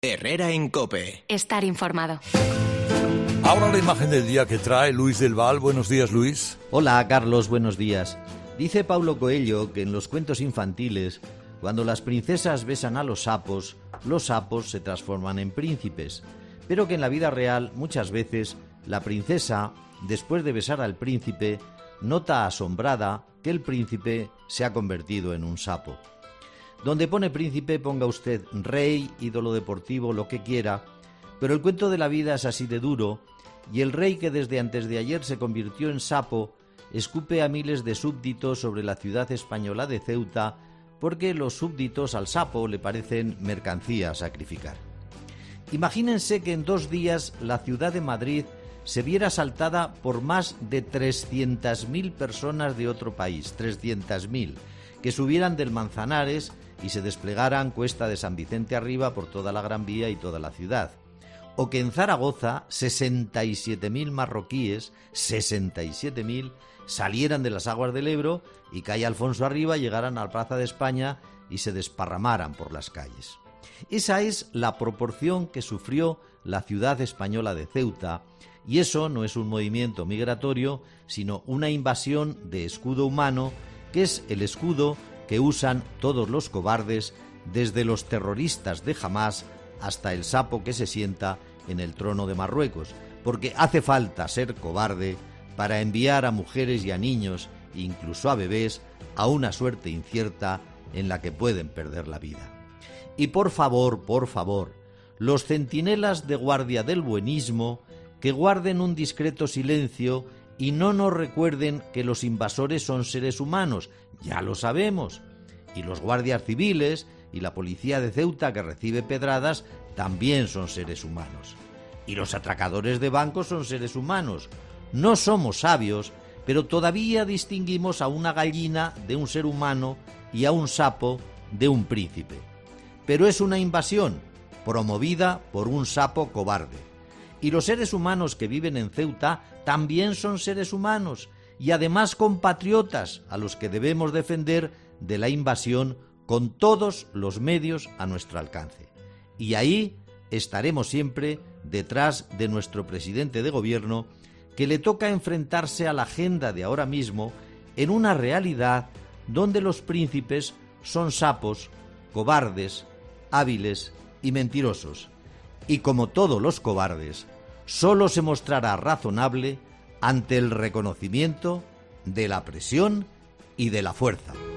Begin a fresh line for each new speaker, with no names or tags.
Herrera en COPE.
Estar informado.
Ahora la imagen del día que trae Luis del Val. Buenos días, Luis.
Hola, Carlos, buenos días. Dice Paulo Coelho que en los cuentos infantiles, cuando las princesas besan a los sapos se transforman en príncipes, pero que en la vida real muchas veces la princesa, después de besar al príncipe, nota asombrada que el príncipe se ha convertido en un sapo. Donde pone príncipe ponga usted rey, ídolo deportivo, lo que quiera, pero el cuento de la vida es así de duro, y el rey que desde antes de ayer se convirtió en sapo escupe a miles de súbditos sobre la ciudad española de Ceuta porque los súbditos al sapo le parecen mercancía a sacrificar. Imagínense que en 2 días la ciudad de Madrid se viera asaltada por más de 300.000 personas de otro país, 300.000, que subieran del Manzanares y se desplegaran cuesta de San Vicente arriba por toda la Gran Vía y toda la ciudad. O que en Zaragoza 67.000 marroquíes, 67.000, salieran de las aguas del Ebro y calle Alfonso arriba llegaran a la Plaza de España y se desparramaran por las calles. Esa es la proporción que sufrió la ciudad española de Ceuta, y eso no es un movimiento migratorio, sino una invasión de escudo humano, que es el escudo que usan todos los cobardes, desde los terroristas de Hamás hasta el sapo que se sienta en el trono de Marruecos, porque hace falta ser cobarde para enviar a mujeres y a niños, incluso a bebés, a una suerte incierta en la que pueden perder la vida. Y por favor, los centinelas de guardia del buenismo, que guarden un discreto silencio y no nos recuerden que los invasores son seres humanos, ya lo sabemos, y los guardias civiles y la policía de Ceuta que recibe pedradas también son seres humanos. Y los atracadores de bancos son seres humanos. No somos sabios, pero todavía distinguimos a una gallina de un ser humano y a un sapo de un príncipe. Pero es una invasión promovida por un sapo cobarde. Y los seres humanos que viven en Ceuta también son seres humanos y además compatriotas a los que debemos defender de la invasión con todos los medios a nuestro alcance. Y ahí estaremos siempre detrás de nuestro presidente de gobierno, que le toca enfrentarse a la agenda de ahora mismo en una realidad donde los príncipes son sapos, cobardes, hábiles y mentirosos. Y como todos los cobardes, solo se mostrará razonable ante el reconocimiento de la presión y de la fuerza.